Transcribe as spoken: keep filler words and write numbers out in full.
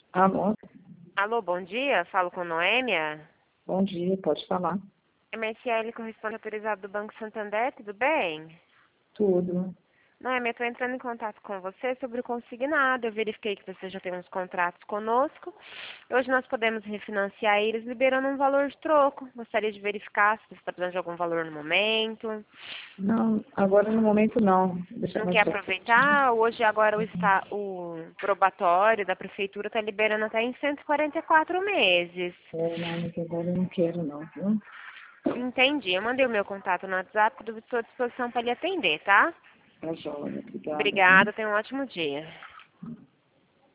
Alô, Alô, bom dia. Falo com Noêmia. bom dia, pode falar. M S L, correspondente autorizado do Banco Santander, tudo bem? Tudo. Noêmia, estou entrando em contato com você sobre o consignado. Eu verifiquei que você já tem uns contratos conosco. Hoje nós podemos refinanciar eles liberando um valor de troco. Gostaria de verificar se você está precisando de algum valor no momento. Não, agora no momento não. Deixa Não mais quer pra frente. aproveitar? Hoje agora o, está, o probatório da prefeitura está liberando até em cento e quarenta e quatro meses. É, não, mas agora eu não quero não, viu? Entendi. Eu mandei o meu contato no WhatsApp, estou à disposição para lhe atender, tá? Tá joia, obrigada, viu? Obrigada, tenha um ótimo dia.